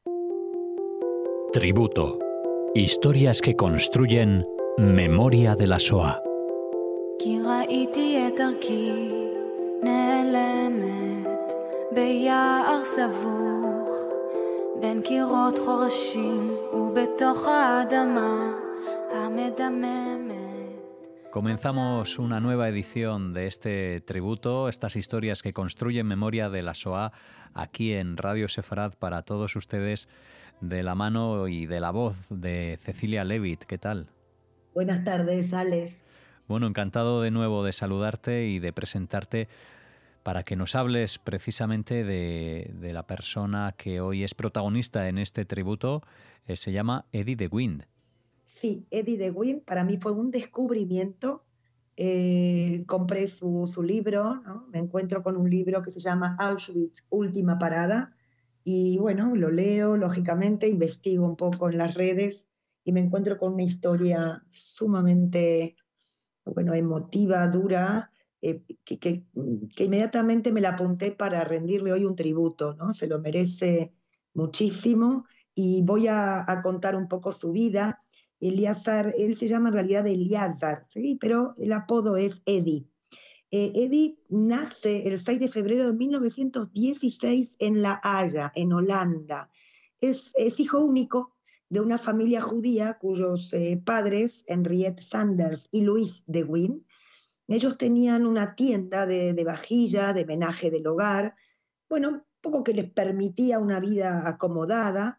Tributo. Historias que construyen memoria de la Shoah. כי ראיתי את דרכי נעלמת ביער סבוך בין קירות חורשים ובתוך האדמה המדממת. Comenzamos una nueva edición de este tributo, estas historias que construyen memoria de la Shoah, aquí en Radio Sefarad para todos ustedes, de la mano y de la voz de Cecilia Levitt. ¿Qué tal? Buenas tardes, Alex. Bueno, encantado de nuevo de saludarte y de presentarte para que nos hables precisamente de la persona que hoy es protagonista en este tributo. Se llama Eddie de Wind. Sí, Eddie de Wind para mí fue un descubrimiento. Compré su libro, ¿no? Me encuentro con un libro que se llama Auschwitz, Última Parada, y bueno, lo leo, lógicamente, investigo un poco en las redes y me encuentro con una historia sumamente, bueno, emotiva, dura, que inmediatamente me la apunté para rendirle hoy un tributo, ¿no? Se lo merece muchísimo y voy a contar un poco su vida. Eliezer, él se llama en realidad Eliezer, ¿sí? Pero el apodo es Eddie. Eddie nace el 6 de febrero de 1916 en La Haya, en Holanda. Es hijo único de una familia judía cuyos padres, Henriette Sanders y Louis de Wind, ellos tenían una tienda de vajilla, de menaje del hogar, bueno, poco que les permitía una vida acomodada,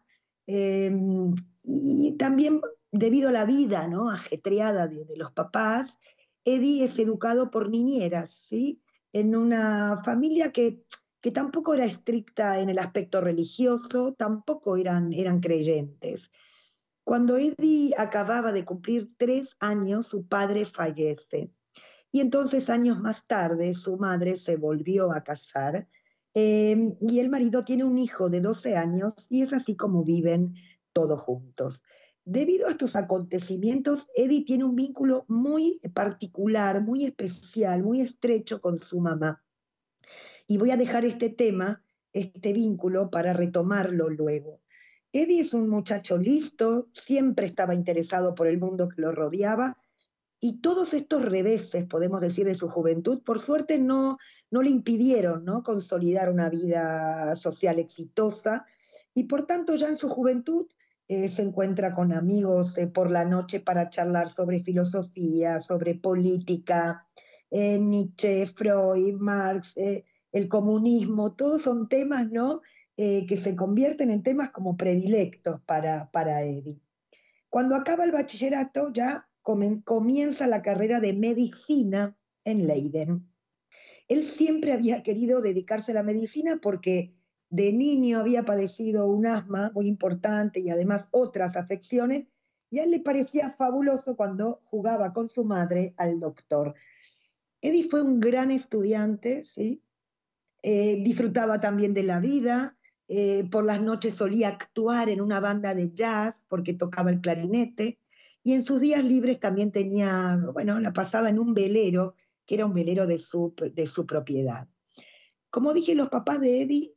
y también debido a la vida, ¿no?, ajetreada de los papás, Eddie es educado por niñeras, ¿sí?, en una familia que tampoco era estricta en el aspecto religioso, tampoco eran creyentes. Cuando Eddie acababa de cumplir 3 años, su padre fallece. Y entonces, años más tarde, su madre se volvió a casar, y el marido tiene un hijo de 12 años y es así como viven todos juntos. Debido a estos acontecimientos, Eddie tiene un vínculo muy particular, muy especial, muy estrecho con su mamá. Y voy a dejar este tema, este vínculo, para retomarlo luego. Eddie es un muchacho listo, siempre estaba interesado por el mundo que lo rodeaba, y todos estos reveses, podemos decir, de su juventud, por suerte no le impidieron, ¿no?, consolidar una vida social exitosa, y por tanto ya en su juventud se encuentra con amigos por la noche para charlar sobre filosofía, sobre política, Nietzsche, Freud, Marx, el comunismo, todos son temas, ¿no?, que se convierten en temas como predilectos para Eddie. Cuando acaba el bachillerato ya comienza la carrera de medicina en Leiden. Él siempre había querido dedicarse a la medicina porque de niño había padecido un asma muy importante y además otras afecciones, y a él le parecía fabuloso cuando jugaba con su madre al doctor. Eddie fue un gran estudiante, ¿sí? Disfrutaba también de la vida, por las noches solía actuar en una banda de jazz porque tocaba el clarinete, y en sus días libres también tenía, bueno, la pasaba en un velero, que era un velero de su propiedad. Como dije, los papás de Eddie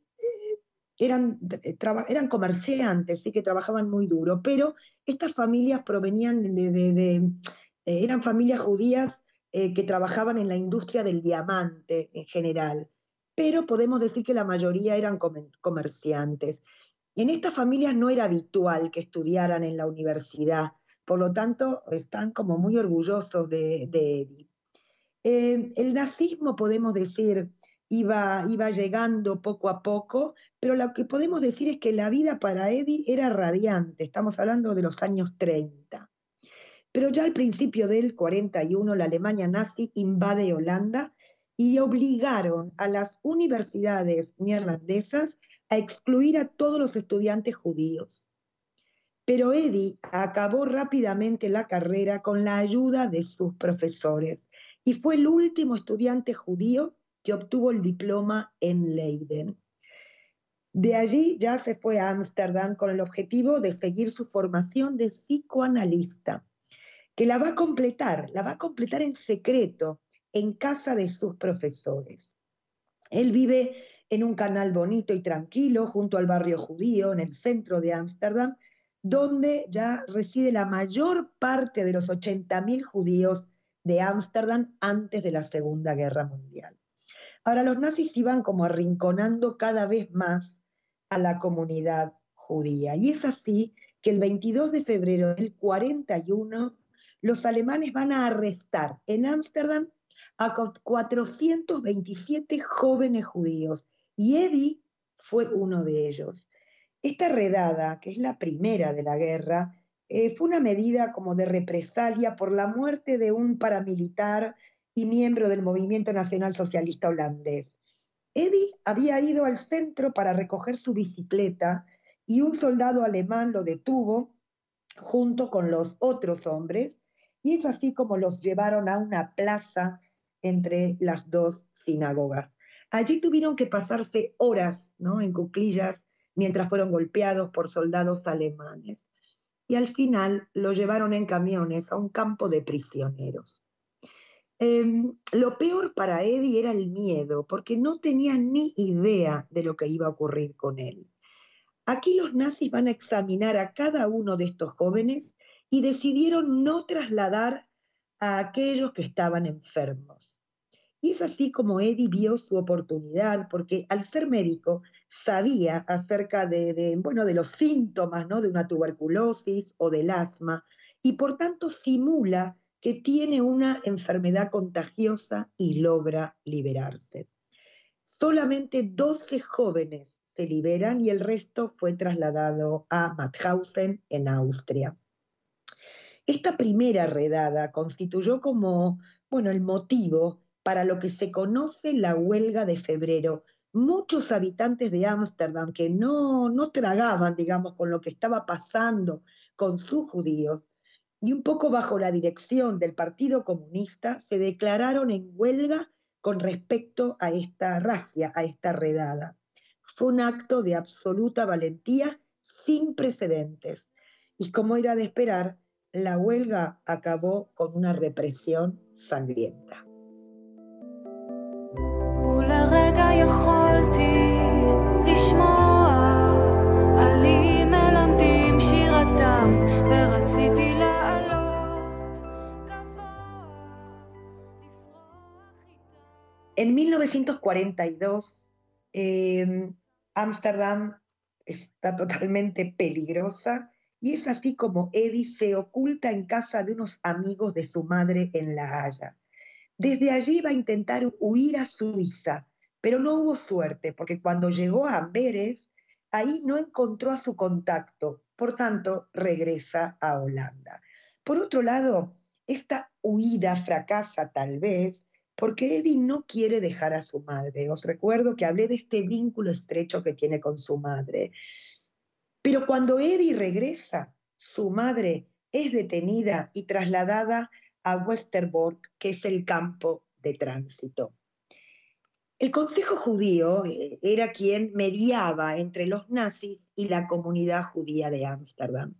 eran comerciantes, sí, que trabajaban muy duro, pero estas familias provenían eran familias judías que trabajaban en la industria del diamante en general, pero podemos decir que la mayoría eran comerciantes. En estas familias no era habitual que estudiaran en la universidad, por lo tanto están como muy orgullosos de Eddie. El nazismo, podemos decir, iba llegando poco a poco, pero lo que podemos decir es que la vida para Eddie era radiante, estamos hablando de los años 30. Pero ya al principio del 41 la Alemania nazi invade Holanda y obligaron a las universidades neerlandesas a excluir a todos los estudiantes judíos. Pero Eddie acabó rápidamente la carrera con la ayuda de sus profesores y fue el último estudiante judío que obtuvo el diploma en Leiden. De allí ya se fue a Ámsterdam con el objetivo de seguir su formación de psicoanalista, que la va a completar en secreto en casa de sus profesores. Él vive en un canal bonito y tranquilo junto al barrio judío, en el centro de Ámsterdam, donde ya reside la mayor parte de los 80.000 judíos de Ámsterdam antes de la Segunda Guerra Mundial. Ahora, los nazis iban como arrinconando cada vez más a la comunidad judía. Y es así que el 22 de febrero del 41, los alemanes van a arrestar en Ámsterdam a 427 jóvenes judíos. Y Eddie fue uno de ellos. Esta redada, que es la primera de la guerra, fue una medida como de represalia por la muerte de un paramilitar y miembro del Movimiento Nacional Socialista holandés. Eddie había ido al centro para recoger su bicicleta y un soldado alemán lo detuvo junto con los otros hombres, y es así como los llevaron a una plaza entre las dos sinagogas. Allí tuvieron que pasarse horas, ¿no?, en cuclillas mientras fueron golpeados por soldados alemanes. Y al final lo llevaron en camiones a un campo de prisioneros. Lo peor para Eddie era el miedo, porque no tenía ni idea de lo que iba a ocurrir con él. Aquí los nazis van a examinar a cada uno de estos jóvenes y decidieron no trasladar a aquellos que estaban enfermos. Y es así como Eddie vio su oportunidad, porque al ser médico sabía acerca de los síntomas, ¿no?, de una tuberculosis o del asma, y por tanto simula que tiene una enfermedad contagiosa y logra liberarse. Solamente 12 jóvenes se liberan y el resto fue trasladado a Mauthausen, en Austria. Esta primera redada constituyó como, el motivo para lo que se conoce la huelga de febrero. Muchos habitantes de Ámsterdam que no tragaban, digamos, con lo que estaba pasando con sus judíos, y un poco bajo la dirección del Partido Comunista, se declararon en huelga con respecto a esta razzia, a esta redada. Fue un acto de absoluta valentía sin precedentes. Y como era de esperar, la huelga acabó con una represión sangrienta. En 1942, Ámsterdam está totalmente peligrosa, y es así como Eddie se oculta en casa de unos amigos de su madre en La Haya. Desde allí va a intentar huir a Suiza, pero no hubo suerte, porque cuando llegó a Amberes, ahí no encontró a su contacto, por tanto regresa a Holanda. Por otro lado, esta huida fracasa tal vez porque Eddie no quiere dejar a su madre. Os recuerdo que hablé de este vínculo estrecho que tiene con su madre. Pero cuando Eddie regresa, su madre es detenida y trasladada a Westerbork, que es el campo de tránsito. El Consejo Judío era quien mediaba entre los nazis y la comunidad judía de Ámsterdam.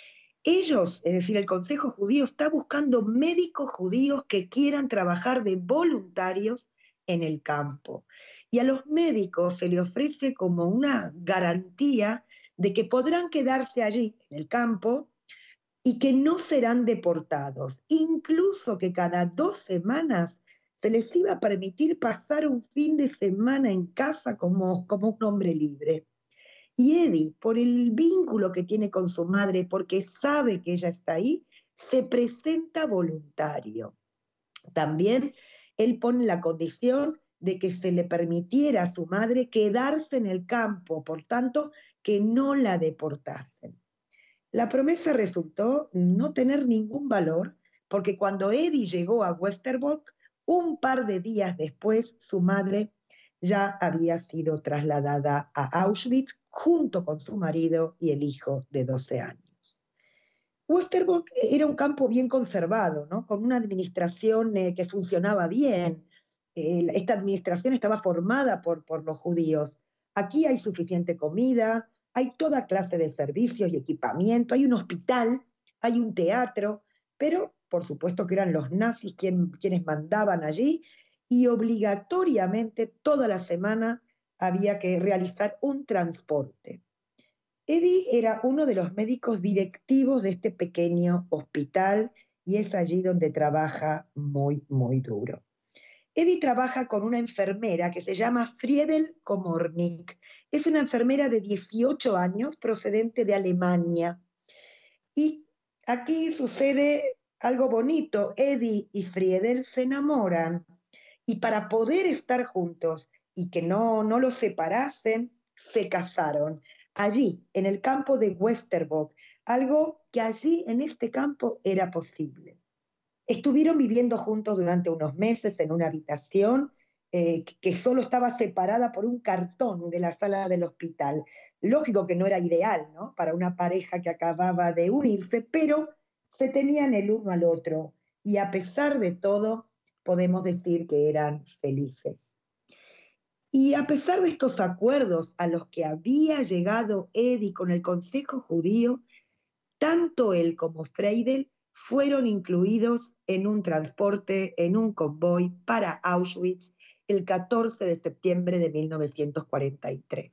Ellos, es decir, el Consejo Judío, está buscando médicos judíos que quieran trabajar de voluntarios en el campo. Y a los médicos se les ofrece como una garantía de que podrán quedarse allí en el campo y que no serán deportados, incluso que cada 2 semanas se les iba a permitir pasar un fin de semana en casa como un hombre libre. Y Eddie, por el vínculo que tiene con su madre, porque sabe que ella está ahí, se presenta voluntario. También él pone la condición de que se le permitiera a su madre quedarse en el campo, por tanto, que no la deportasen. La promesa resultó no tener ningún valor, porque cuando Eddie llegó a Westerbork, un par de días después, su madre ya había sido trasladada a Auschwitz junto con su marido y el hijo de 12 años. Westerbork era un campo bien conservado, ¿no?, con una administración que funcionaba bien. Esta administración estaba formada por los judíos. Aquí hay suficiente comida, hay toda clase de servicios y equipamiento, hay un hospital, hay un teatro, pero por supuesto que eran los nazis quienes mandaban allí, y obligatoriamente toda la semana había que realizar un transporte. Eddie era uno de los médicos directivos de este pequeño hospital y es allí donde trabaja muy, muy duro. Eddie trabaja con una enfermera que se llama Friedel Komornik. Es una enfermera de 18 años procedente de Alemania. Y aquí sucede algo bonito. Eddie y Friedel se enamoran y para poder estar juntos y que no los separasen, se casaron allí, en el campo de Westerbork, algo que allí en este campo era posible. Estuvieron viviendo juntos durante unos meses en una habitación que solo estaba separada por un cartón de la sala del hospital. Lógico que no era ideal, ¿no?, para una pareja que acababa de unirse, pero se tenían el uno al otro y a pesar de todo podemos decir que eran felices. Y a pesar de estos acuerdos a los que había llegado Eddie con el Consejo Judío, tanto él como Friedel fueron incluidos en un transporte, en un convoy para Auschwitz el 14 de septiembre de 1943.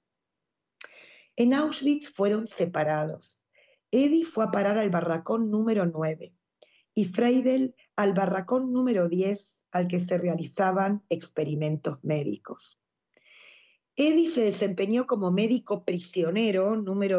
En Auschwitz fueron separados. Eddie fue a parar al barracón número 9 y Friedel al barracón número 10 al que se realizaban experimentos médicos. Eddie se desempeñó como médico prisionero número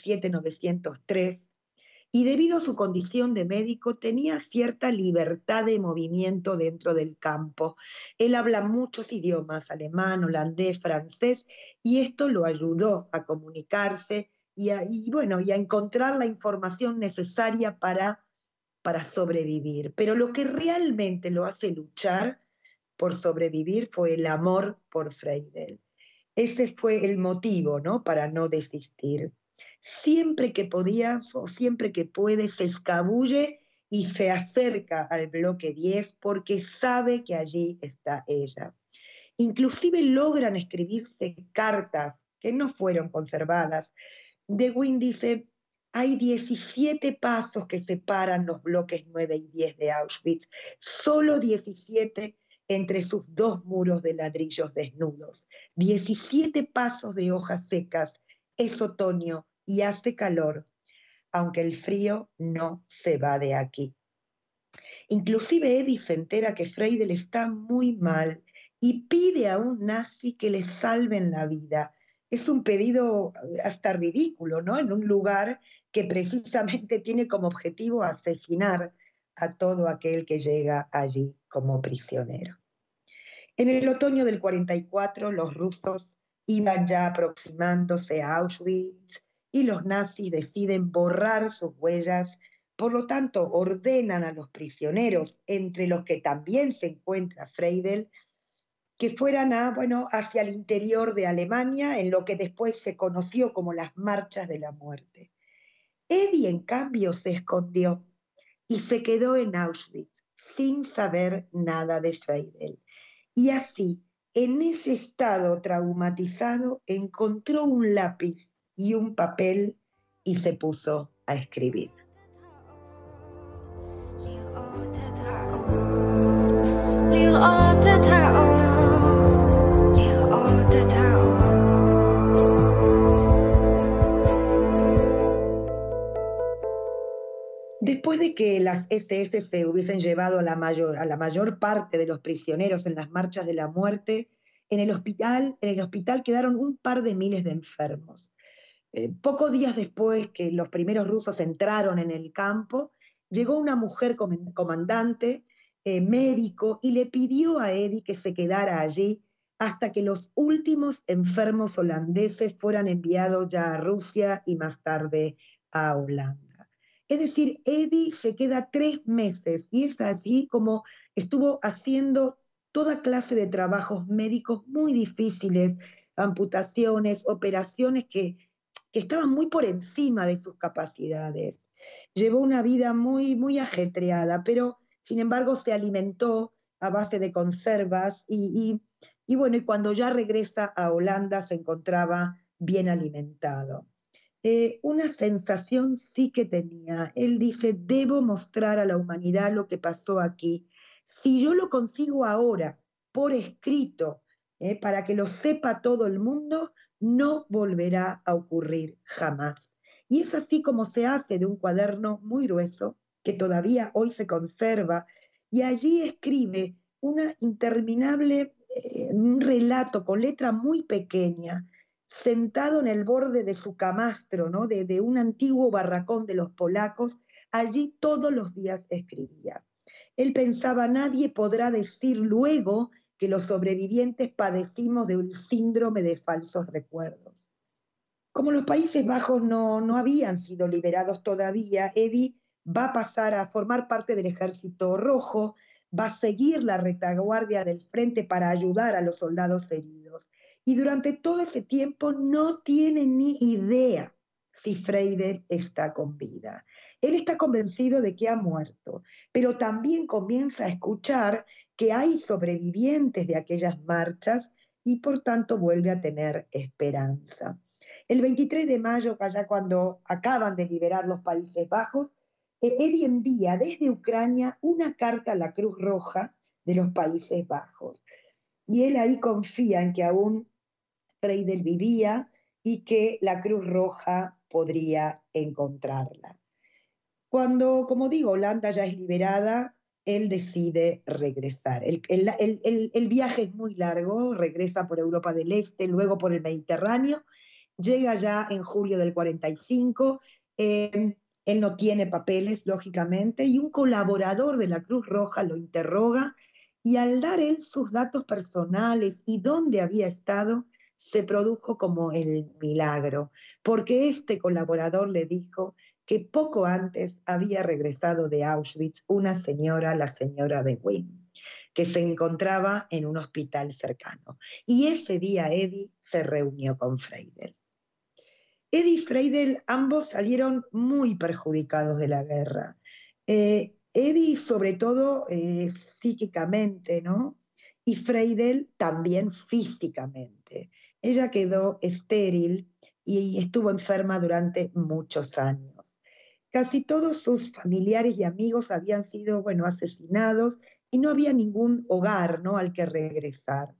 27903 y debido a su condición de médico tenía cierta libertad de movimiento dentro del campo. Él habla muchos idiomas, alemán, holandés, francés, y esto lo ayudó a comunicarse y a encontrar la información necesaria para sobrevivir. Pero lo que realmente lo hace luchar por sobrevivir fue el amor por Friedel. Ese fue el motivo, ¿no?, para no desistir. Siempre que podía o siempre que puede se escabulle y se acerca al bloque 10 porque sabe que allí está ella. Inclusive logran escribirse cartas que no fueron conservadas. De Win dice: hay 17 pasos que separan los bloques 9 y 10 de Auschwitz, solo 17 entre sus dos muros de ladrillos desnudos. 17 pasos de hojas secas. Es otoño y hace calor, aunque el frío no se va de aquí. Inclusive Eddie se entera que Friedel está muy mal y pide a un nazi que le salven la vida. Es un pedido hasta ridículo, ¿no?, en un lugar que precisamente tiene como objetivo asesinar a todo aquel que llega allí como prisionero. En el otoño del 44, los rusos iban ya aproximándose a Auschwitz y los nazis deciden borrar sus huellas. Por lo tanto, ordenan a los prisioneros, entre los que también se encuentra Friedel, que fueran hacia el interior de Alemania, en lo que después se conoció como las marchas de la muerte. Eddie, en cambio, se escondió y se quedó en Auschwitz sin saber nada de Friedel. Y así, en ese estado traumatizado, encontró un lápiz y un papel y se puso a escribir. Después de que las SS se hubiesen llevado a la mayor parte de los prisioneros en las marchas de la muerte, en el hospital quedaron un par de miles de enfermos. Pocos días después que los primeros rusos entraron en el campo, llegó una mujer comandante, médico, y le pidió a Eddie que se quedara allí hasta que los últimos enfermos holandeses fueran enviados ya a Rusia y más tarde a Holanda. Es decir, Eddie se queda 3 meses y es así como estuvo haciendo toda clase de trabajos médicos muy difíciles, amputaciones, operaciones que estaban muy por encima de sus capacidades. Llevó una vida muy, muy ajetreada, pero sin embargo se alimentó a base de conservas y cuando ya regresa a Holanda se encontraba bien alimentado. Una sensación sí que tenía. Él dice: debo mostrar a la humanidad lo que pasó aquí. Si yo lo consigo ahora, por escrito, para que lo sepa todo el mundo, no volverá a ocurrir jamás. Y es así como se hace de un cuaderno muy grueso, que todavía hoy se conserva, y allí escribe una interminable, un relato con letra muy pequeña, sentado en el borde de su camastro, ¿no? de un antiguo barracón de los polacos, allí todos los días escribía. Él pensaba, nadie podrá decir luego que los sobrevivientes padecimos de un síndrome de falsos recuerdos. Como los Países Bajos no habían sido liberados todavía, Eddie va a pasar a formar parte del Ejército Rojo, va a seguir la retaguardia del frente para ayudar a los soldados heridos. Y durante todo ese tiempo no tiene ni idea si Freire está con vida. Él está convencido de que ha muerto, pero también comienza a escuchar que hay sobrevivientes de aquellas marchas y por tanto vuelve a tener esperanza. El 23 de mayo, allá cuando acaban de liberar los Países Bajos, Eddie envía desde Ucrania una carta a la Cruz Roja de los Países Bajos. Y él ahí confía en que aún Freire vivía y que la Cruz Roja podría encontrarla. Cuando, como digo, Holanda ya es liberada, él decide regresar. El viaje es muy largo, regresa por Europa del Este, luego por el Mediterráneo, llega ya en julio del 45, él no tiene papeles, lógicamente, y un colaborador de la Cruz Roja lo interroga, y al dar él sus datos personales y dónde había estado, se produjo como el milagro, porque este colaborador le dijo que poco antes había regresado de Auschwitz una señora, la señora de Wynn, que se encontraba en un hospital cercano. Y ese día Eddie se reunió con Freire. Eddie y Freire ambos salieron muy perjudicados de la guerra. Eddie sobre todo psíquicamente, ¿no? Y Freire también físicamente. Ella quedó estéril y estuvo enferma durante muchos años. Casi todos sus familiares y amigos habían sido, bueno, asesinados y no había ningún hogar, ¿no?, al que regresar.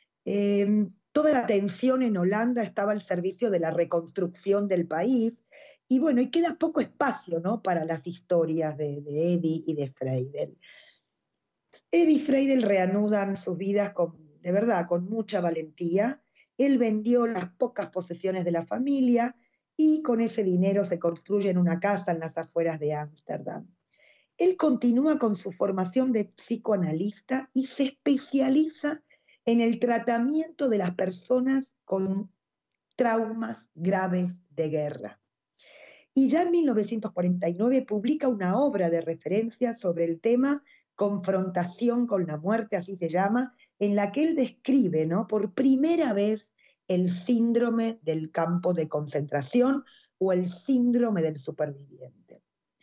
Toda la atención en Holanda estaba al servicio de la reconstrucción del país y bueno, y queda poco espacio, ¿no?, para las historias de Eddie y de Freire. Eddie y Freire reanudan sus vidas de verdad con mucha valentía. Él vendió las pocas posesiones de la familia y con ese dinero se construyen una casa en las afueras de Ámsterdam. Él continúa con su formación de psicoanalista y se especializa en el tratamiento de las personas con traumas graves de guerra. Y ya en 1949 publica una obra de referencia sobre el tema Confrontación con la muerte, así se llama, en la que él describe, ¿no?, por primera vez el síndrome del campo de concentración o el síndrome del superviviente.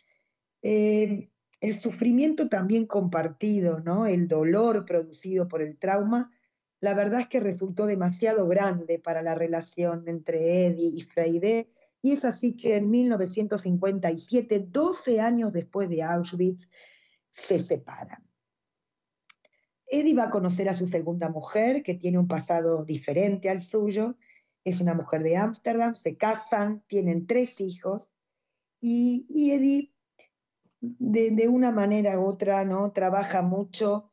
El sufrimiento también compartido, ¿no?, el dolor producido por el trauma, la verdad es que resultó demasiado grande para la relación entre Eddie y Freire, y es así que en 1957, 12 años después de Auschwitz, se separan. Eddie va a conocer a su segunda mujer, que tiene un pasado diferente al suyo, es una mujer de Ámsterdam, se casan, tienen 3 hijos, y Eddie, de una manera u otra, ¿no?, trabaja mucho,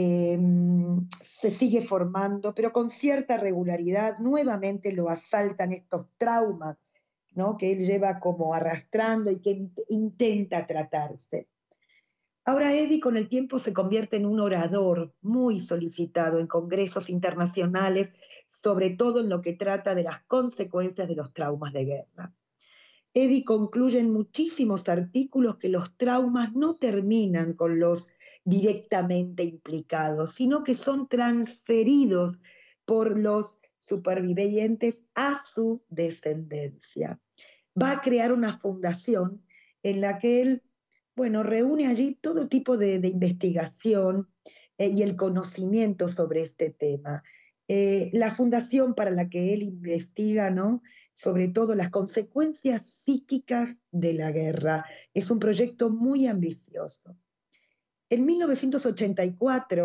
se sigue formando, pero con cierta regularidad. Nuevamente lo asaltan estos traumas, ¿no?, que él lleva como arrastrando y que intenta tratarse. Ahora Eddie con el tiempo se convierte en un orador muy solicitado en congresos internacionales, sobre todo en lo que trata de las consecuencias de los traumas de guerra. Eddie concluye en muchísimos artículos que los traumas no terminan con los directamente implicados, sino que son transferidos por los supervivientes a su descendencia. Va a crear una fundación en la que él, bueno, reúne allí todo tipo de investigación y el conocimiento sobre este tema. La fundación para la que él investiga, ¿no?, sobre todo las consecuencias psíquicas de la guerra. Es un proyecto muy ambicioso. En 1984,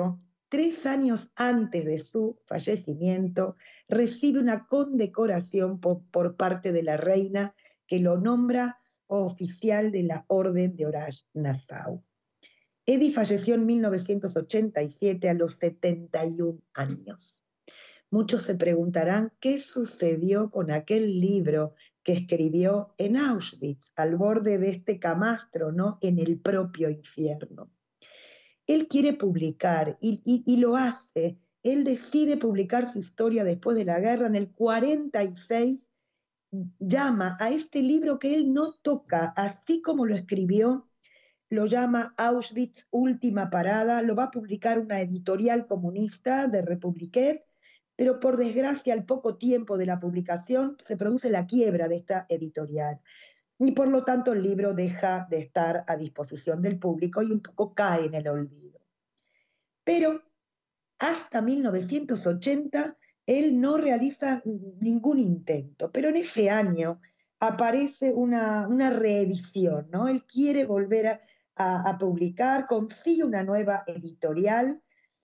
3 años antes de su fallecimiento, recibe una condecoración por parte de la reina que lo nombra oficial de la Orden de Orange-Nassau. Eddie falleció en 1987 a los 71 años. Muchos se preguntarán qué sucedió con aquel libro que escribió en Auschwitz, al borde de este camastro, ¿no? En el propio infierno. Él quiere publicar y lo hace. Él decide publicar su historia después de la guerra. En el 46 llama a este libro que él no toca, así como lo escribió, lo llama Auschwitz Última Parada, lo va a publicar una editorial comunista de Republiquet, pero por desgracia al poco tiempo de la publicación se produce la quiebra de esta editorial y por lo tanto el libro deja de estar a disposición del público y un poco cae en el olvido. Pero hasta 1980 él no realiza ningún intento, pero en ese año aparece una reedición, ¿no? Él quiere volver a publicar, consigue una nueva editorial,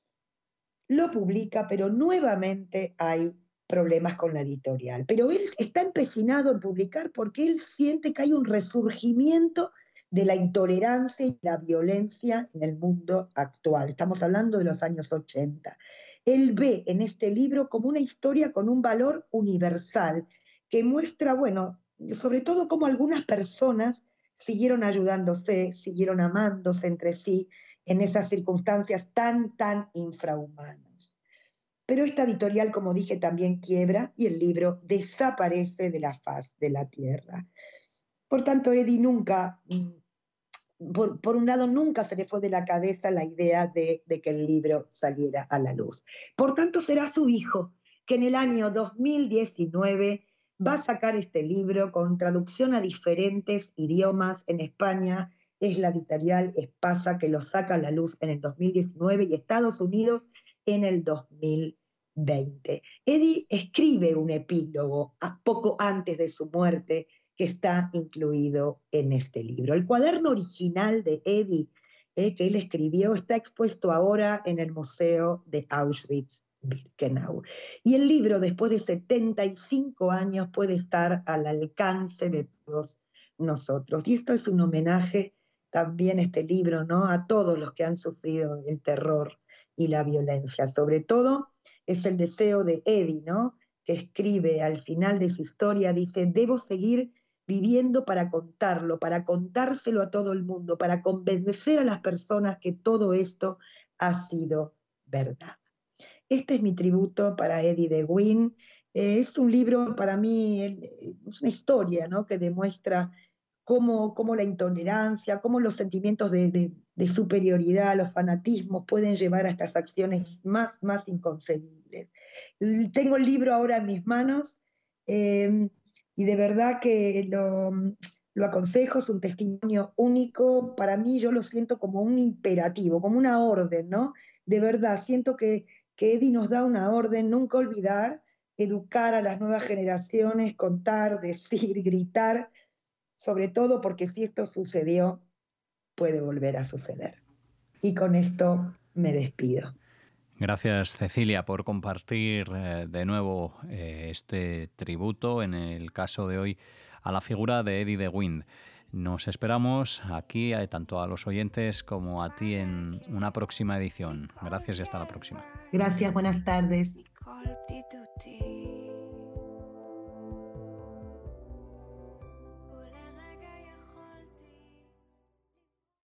lo publica, pero nuevamente hay problemas con la editorial. Pero él está empecinado en publicar porque él siente que hay un resurgimiento de la intolerancia y la violencia en el mundo actual. Estamos hablando de los años 80. Él ve en este libro como una historia con un valor universal que muestra, bueno, sobre todo cómo algunas personas siguieron ayudándose, siguieron amándose entre sí en esas circunstancias tan infrahumanas. Pero esta editorial, como dije, también quiebra y el libro desaparece de la faz de la tierra. Por tanto, Eddie nunca, por un lado, nunca se le fue de la cabeza la idea de que el libro saliera a la luz. Por tanto, será su hijo, que en el año 2019 va a sacar este libro con traducción a diferentes idiomas. En España es la editorial Espasa, que lo saca a la luz en el 2019 y Estados Unidos en el 2020. Eddie escribe un epílogo poco antes de su muerte que está incluido en este libro. El cuaderno original de Eddie que él escribió está expuesto ahora en el Museo de Auschwitz-Birkenau. Y el libro, después de 75 años, puede estar al alcance de todos nosotros. Y esto es un homenaje también, este libro, ¿no?, a todos los que han sufrido el terror y la violencia. Sobre todo es el deseo de Eddie, ¿no?, que escribe al final de su historia, dice: debo seguir viviendo para contarlo, para contárselo a todo el mundo, para convencer a las personas que todo esto ha sido verdad. Este es mi tributo para Eddie de Guin. Es un libro, para mí, es una historia, ¿no?, que demuestra cómo la intolerancia, cómo los sentimientos de superioridad, los fanatismos pueden llevar a estas acciones más inconcebibles. Tengo el libro ahora en mis manos y de verdad que lo aconsejo, es un testimonio único. Para mí, yo lo siento como un imperativo, como una orden, ¿no? De verdad, siento que Eddie nos da una orden: nunca olvidar, educar a las nuevas generaciones, contar, decir, gritar, sobre todo porque si esto sucedió, puede volver a suceder. Y con esto me despido. Gracias, Cecilia, por compartir de nuevo este tributo, en el caso de hoy, a la figura de Eddie de Guin. Nos esperamos aquí, tanto a los oyentes como a ti, en una próxima edición. Gracias y hasta la próxima. Gracias, buenas tardes.